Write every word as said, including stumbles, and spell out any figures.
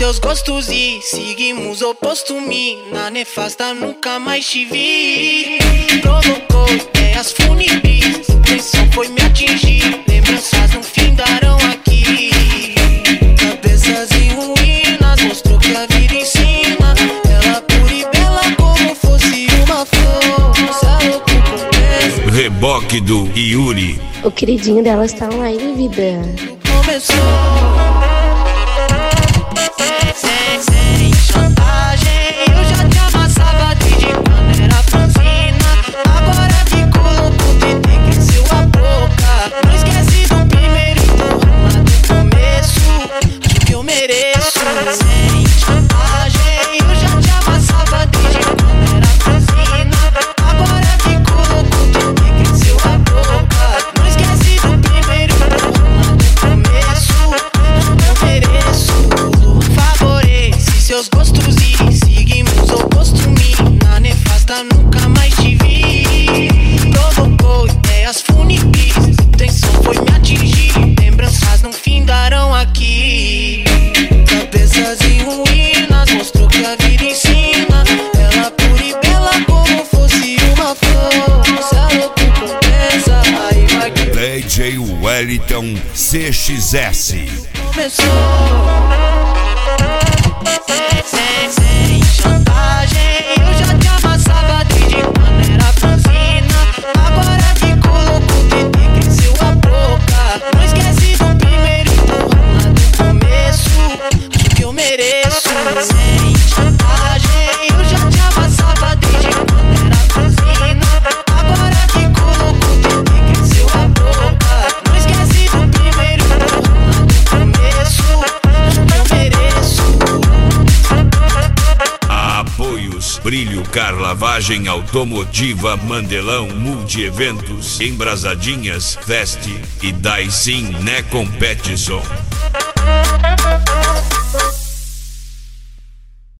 seus gostos e seguimos oposto. Mina nefasta, nunca mais te vi. Provocou ideias funis, intenção foi me atingir. Lembranças não findarão aqui. Cabeças em ruínas, mostrou que a vida ensina. Ela pura e bela como fosse uma flor. Reboque do Yuri. O queridinho dela está online, vida. Começou sem, sem chantagem. Eu já te amassava desde quando era franzina. Agora ficou louco, tentei, cresceu a boca. Não esquece do primeiro empurrão lá do começo. Acho que eu mereço. Sem chantagem, eu já te amassava desde quando era franzina. Agora ficou louco, tentei, cresceu a boca. Não esquece do primeiro empurrão lá do começo. Eu mereço. Favorece seus gostos e seguimos oposto. Mina nefasta, nunca mais te vi. Provocou ideias funis, intenção foi me atingir. Lembranças não findarão aqui. Cabeças em ruínas, mostrou que a vida ensina. Ela pura e bela como fosse uma flor. Se a louco compensa, aí vai que D J Wellington C X S. começou. Sem, sem chantagem, eu já te amassava desde quando era franzina. Agora ficou louco, tentei, cresceu a boca. Não esquece do primeiro empurrão lá do começo. Acho que eu mereço. Sem chantagem, eu já te amassava desde quando era franzina. Agora ficou louco, tentei, cresceu a boca. Não esquece do primeiro empurrão lá do começo. Acho que eu mereço. Apoios Brilho Car Lavagem Automotiva Mandelão Multi-Eventos Embrasadinhas Fest e Daisin Né Competition.